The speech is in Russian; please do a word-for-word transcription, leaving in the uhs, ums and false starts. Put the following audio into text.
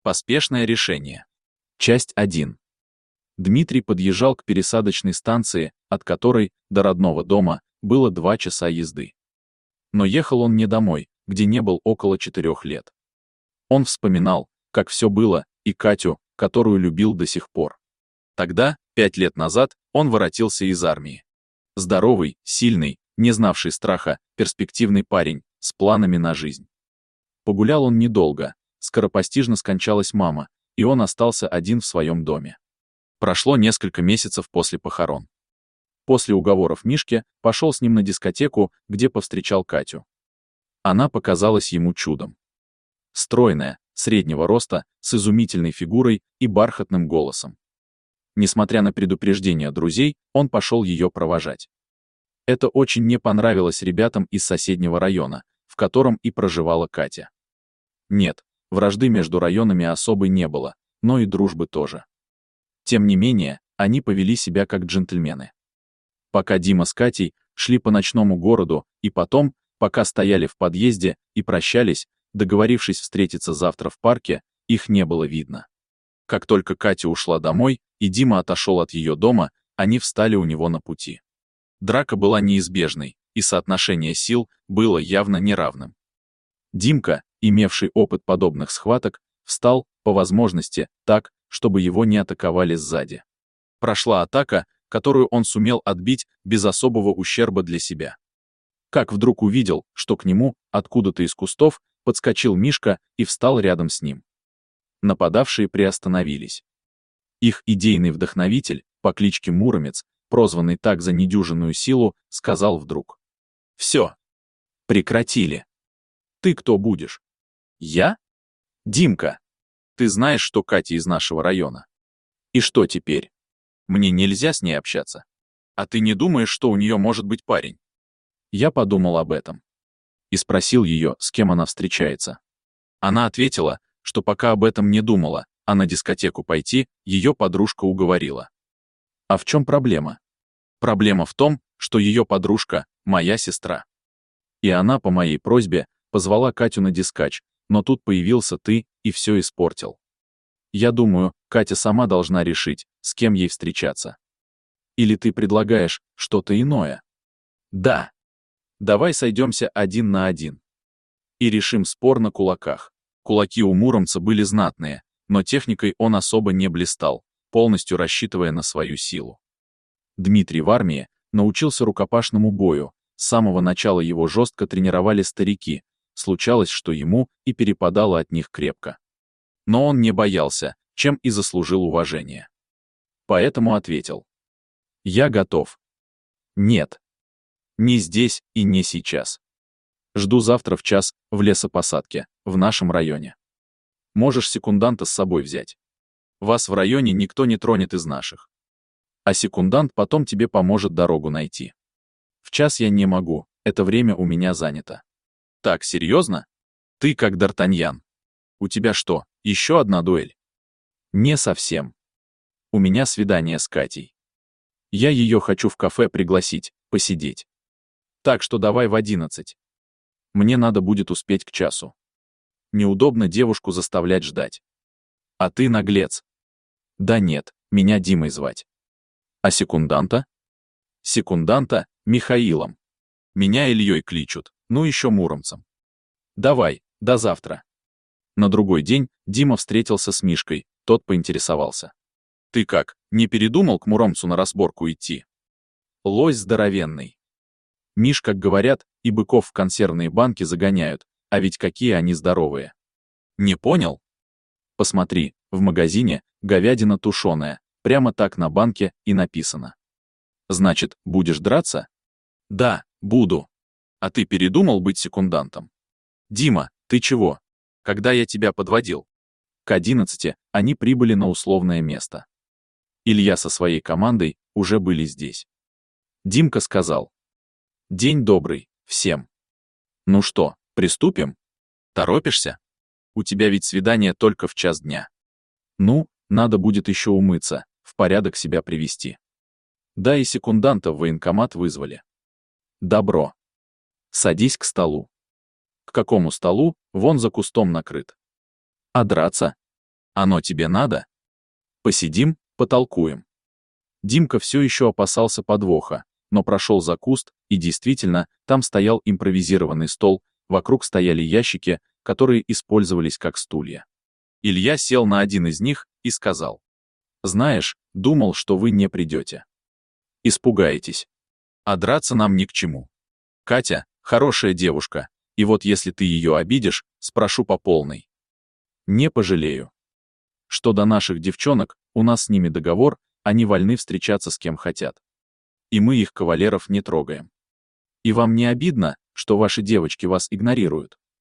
Поспешное решение. Часть один. Дмитрий подъезжал к пересадочной станции, от которой до родного дома было два часа езды. Но ехал он не домой, где не был около четырех лет. Он вспоминал, как все было, и Катю, которую любил до сих пор. Тогда, пять лет назад, он воротился из армии. Здоровый, сильный, не знавший страха, перспективный парень, с планами на жизнь. Погулял он недолго, скоропостижно скончалась мама, и он остался один в своем доме. Прошло несколько месяцев после похорон. После уговоров Мишке пошел с ним на дискотеку, где повстречал Катю. Она показалась ему чудом. Стройная, среднего роста, с изумительной фигурой и бархатным голосом. Несмотря на предупреждения друзей, он пошел ее провожать. Это очень не понравилось ребятам из соседнего района, в котором и проживала Катя. Нет, вражды между районами особой не было, но и дружбы тоже. Тем не менее, они повели себя как джентльмены. Пока Дима с Катей шли по ночному городу, и потом, пока стояли в подъезде и прощались, договорившись встретиться завтра в парке, их не было видно. Как только Катя ушла домой, и Дима отошел от ее дома, они встали у него на пути. Драка была неизбежной, и соотношение сил было явно неравным. Димка, имевший опыт подобных схваток, встал, по возможности, так, чтобы его не атаковали сзади. Прошла атака, которую он сумел отбить без особого ущерба для себя. Как вдруг увидел, что к нему, откуда-то из кустов, подскочил Мишка и встал рядом с ним. Нападавшие приостановились. Их идейный вдохновитель, по кличке Муромец, прозванный так за недюжинную силу, сказал вдруг: «Все. Прекратили. Ты кто будешь?» «Я? Димка. Ты знаешь, что Катя из нашего района. И что теперь? Мне нельзя с ней общаться. А ты не думаешь, что у нее может быть парень?» Я подумал об этом. И спросил ее, с кем она встречается. Она ответила, что пока об этом не думала, а на дискотеку пойти ее подружка уговорила. А в чем проблема? Проблема в том, что ее подружка — моя сестра. И она по моей просьбе позвала Катю на дискач, но тут появился ты и все испортил. Я думаю, Катя сама должна решить, с кем ей встречаться. Или ты предлагаешь что-то иное? Да. Давай сойдемся один на один. И решим спор на кулаках. Кулаки у Муромца были знатные, но техникой он особо не блистал, полностью рассчитывая на свою силу. Дмитрий в армии научился рукопашному бою, с самого начала его жестко тренировали старики, случалось, что ему и перепадало от них крепко. Но он не боялся, чем и заслужил уважение. Поэтому ответил: «Я готов». Нет. Не здесь и не сейчас. Жду завтра в час в лесопосадке, в нашем районе. Можешь секунданта с собой взять. Вас в районе никто не тронет из наших. А секундант потом тебе поможет дорогу найти. В час я не могу, это время у меня занято. Так, серьезно? Ты как Д'Артаньян. У тебя что, еще одна дуэль? Не совсем. У меня свидание с Катей. Я ее хочу в кафе пригласить, посидеть. Так что давай в одиннадцать. Мне надо будет успеть к часу. Неудобно девушку заставлять ждать. А ты наглец. Да нет, меня Димой звать. А секунданта? Секунданта — Михаилом. Меня Ильей кличут, ну еще Муромцем. Давай, до завтра. На другой день Дима встретился с Мишкой, тот поинтересовался: «Ты как, не передумал к Муромцу на разборку идти?» Лось здоровенный. Миш, как говорят, и быков в консервные банки загоняют, а ведь какие они здоровые. Не понял? Посмотри, в магазине говядина тушеная, прямо так на банке и написано. Значит, будешь драться? Да, буду. А ты передумал быть секундантом? Дима, ты чего? Когда я тебя подводил? К одиннадцати они прибыли на условное место. Илья со своей командой уже были здесь. Димка сказал: «День добрый, всем. Ну что, приступим? Торопишься? У тебя ведь свидание только в час дня. Ну, надо будет еще умыться, в порядок себя привести. Да и секунданта в военкомат вызвали. Добро. Садись к столу». К какому столу? Вон за кустом накрыт. А драться? Оно тебе надо? Посидим, потолкуем. Димка все еще опасался подвоха, но прошел за куст, и действительно, там стоял импровизированный стол, вокруг стояли ящики, которые использовались как стулья. Илья сел на один из них и сказал: «Знаешь, думал, что вы не придете. Испугаетесь. А драться нам ни к чему. Катя — хорошая девушка, и вот если ты ее обидишь, спрошу по полной. Не пожалею. Что до наших девчонок, у нас с ними договор, они вольны встречаться с кем хотят. И мы их кавалеров не трогаем. И вам не обидно, что ваши девочки вас игнорируют?»